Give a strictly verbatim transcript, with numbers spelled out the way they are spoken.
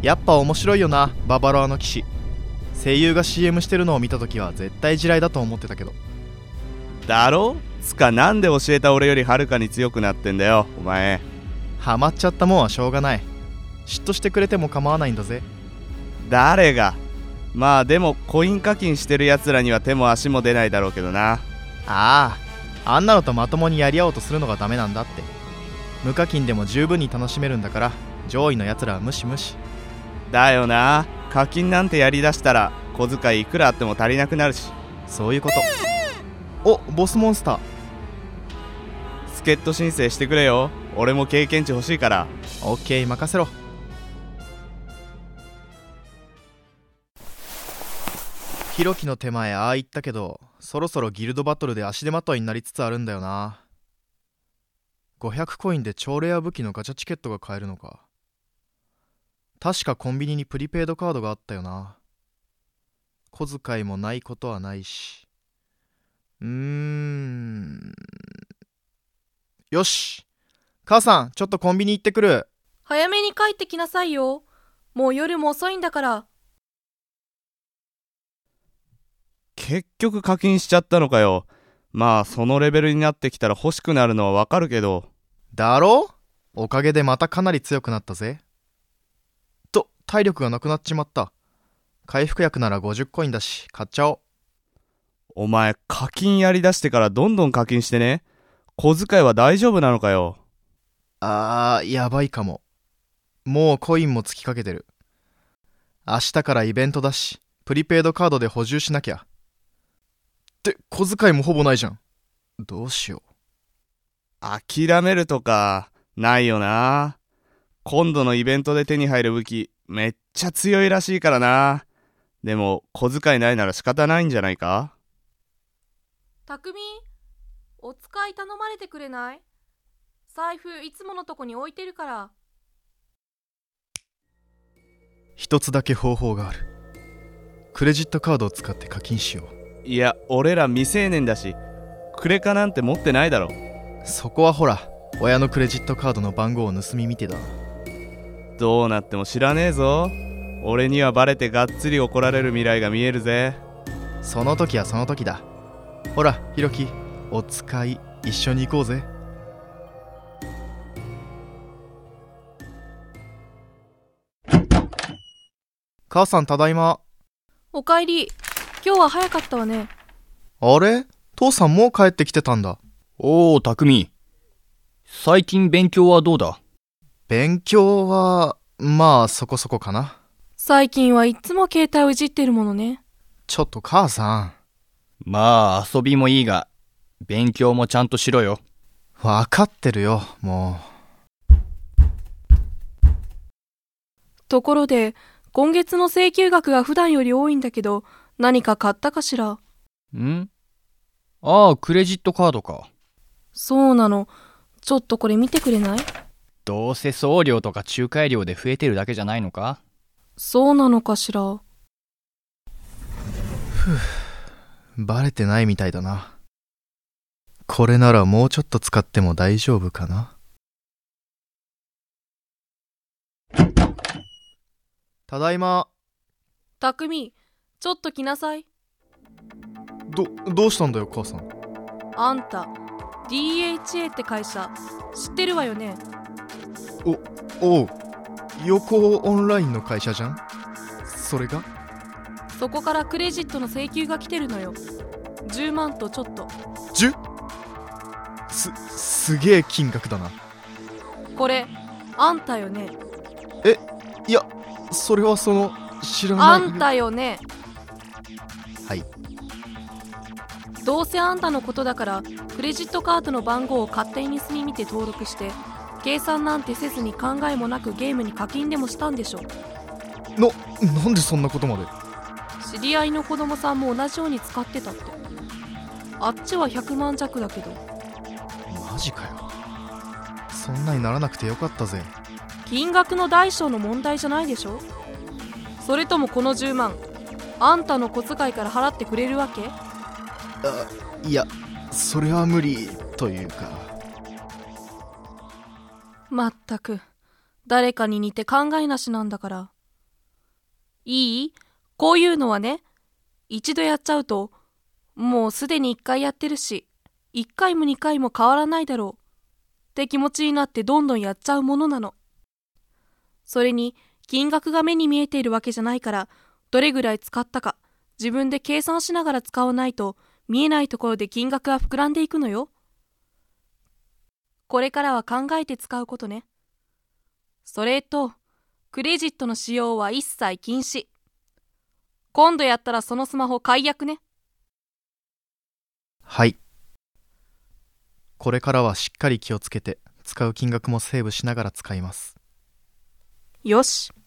やっぱ面白いよな、ババロアの騎士。声優が シーエム してるのを見たときは絶対地雷だと思ってたけど。 だろ？つかなんで教えた俺よりはるかに強くなってんだよお前。 ハマっちゃったもんはしょうがない。嫉妬してくれても構わないんだぜ。 誰が？まあでもコイン課金してるやつらには手も足も出ないだろうけどな。 ああ、あんなのとまともにやり合おうとするのがダメなんだって。無課金でも十分に楽しめるんだから、上位のやつらは無視無視だよな。課金なんてやりだしたら小遣いいくらあっても足りなくなるし。 そういうこと。お、ボスモンスター。 助っ人申請してくれよ。俺も経験値欲しいから。 オッケー、任せろ。ヒロキの手前ああ言ったけど、そろそろギルドバトルで足手まといになりつつあるんだよな。ごひゃくコインで超レア武器のガチャチケットが買えるのか。確かコンビニにプリペイドカードがあったよな。小遣いもないことはないし。うーん。よし、母さん、ちょっとコンビニ行ってくる。 早めに帰ってきなさいよ。もう夜も遅いんだから。 結局課金しちゃったのかよ。まあそのレベルになってきたら欲しくなるのはわかるけど。 だろ？おかげでまたかなり強くなったぜ。と、体力がなくなっちまった。回復薬ならごじゅうコインだし買っちゃおう。 お前課金やりだしてからどんどん課金してね。小遣いは大丈夫なのかよ。 あー、やばいかも。もうコインも尽きかけてる。明日からイベントだし、プリペイドカードで補充しなきゃ。って小遣いもほぼないじゃん。どうしよう。 諦めるとかないよな。今度のイベントで手に入る武器めっちゃ強いらしいからな。でも小遣いないなら仕方ないんじゃないか。 たくみ、お使い頼まれてくれない？財布いつものとこに置いてるから。 一つだけ方法がある。クレジットカードを使って課金しよう。 いや俺ら未成年だしクレカなんて持ってないだろ。 そこはほら、親のクレジットカードの番号を盗み見てだ。 どうなっても知らねえぞ。俺にはバレてがっつり怒られる未来が見えるぜ。 その時はその時だ。ほらヒロキ、お使い一緒に行こうぜ。母さん、ただいま。 おかえり。今日は早かったわね。 あれ、父さんもう帰ってきてたんだ。 おー、たくみ。最近勉強はどうだ？ 勉強はまあそこそこかな。 最近はいつも携帯をいじってるものね。 ちょっと母さん。 まあ遊びもいいが勉強もちゃんとしろよ。 わかってるよ、もう。ところで今月の請求額が普段より多いんだけど、何か買ったかしら？ ん？ああ、クレジットカードか。 そうなの。ちょっとこれ見てくれない？ どうせ送料とか仲介料で増えてるだけじゃないのか？ そうなのかしら。 ふぅ、バレてないみたいだな。これならもうちょっと使っても大丈夫かな。ただいま。 たくみ、ちょっと来なさい。 ど、どうしたんだよ母さん。 あんた ディーエイチエー って会社知ってるわよね？ お、おう、横オンラインの会社じゃん。それが？ そこからクレジットの請求が来てるのよ。じゅうまんとちょっと。 じゅう？ す、すげえ金額だな。 これあんたよね？ え、いや、それはその知らない。 あんたよね？ はい。 どうせあんたのことだからクレジットカードの番号を勝手に盗み見て登録して、計算なんてせずに考えもなくゲームに課金でもしたんでしょ。 な、なんでそんなことまで？ 知り合いの子供さんも同じように使ってたって。あっちはひゃくまん弱だけど。 マジかよ。そんなにならなくてよかったぜ。 金額の大小の問題じゃないでしょ。それともこのじゅうまんあんたの小遣いから払ってくれるわけ？ あ、いや、それは無理というか。 まったく誰かに似て考えなしなんだから。 いい？こういうのはね、一度やっちゃうと、もうすでに一回やってるし、一回も二回も変わらないだろうって気持ちになってどんどんやっちゃうものなの。それに金額が目に見えているわけじゃないから、どれぐらい使ったか自分で計算しながら使わないと見えないところで金額は膨らんでいくのよ。これからは考えて使うことね。それと、クレジットの使用は一切禁止。今度やったらそのスマホ解約ね。 はい。これからはしっかり気をつけて、使う金額もセーブしながら使います。 よし。